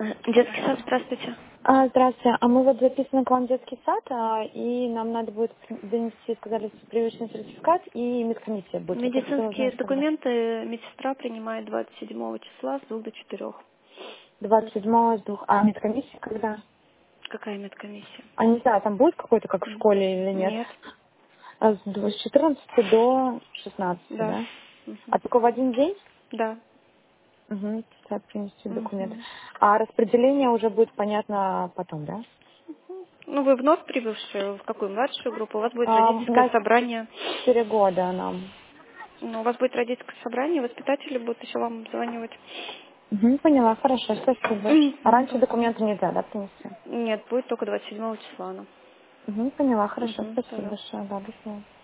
Детский сад, здравствуйте. Здравствуйте. А мы вот записаны к вам в детский сад, и нам надо будет донести, сказали, прививочный сертификат, и медкомиссия будет. Вот я хотела Медицинские узнать, когда. документы медсестра принимает 27 числа с 2 до 4. 27-го с 2. А медкомиссия когда? Какая медкомиссия? А не знаю, там будет какой-то, как в М, школе или нет? Нет. С 14 до 16, Да. да? Мгм. А только в один день? Да. Угу, сейчас принести документы. Мгм. А распределение уже будет понятно потом, да? Ну, вы вновь прибывшие, в какую младшую группу? У вас будет родительское На собрание. 4 года нам. Ну, у вас будет родительское собрание, воспитатели будут еще вам обзванивать. Угу, поняла, хорошо, спасибо. А раньше Мгм. документы нельзя, да, принести? Нет, будет только 27 числа. Угу, поняла, хорошо, спасибо Пожалуйста. большое, да, до свидания.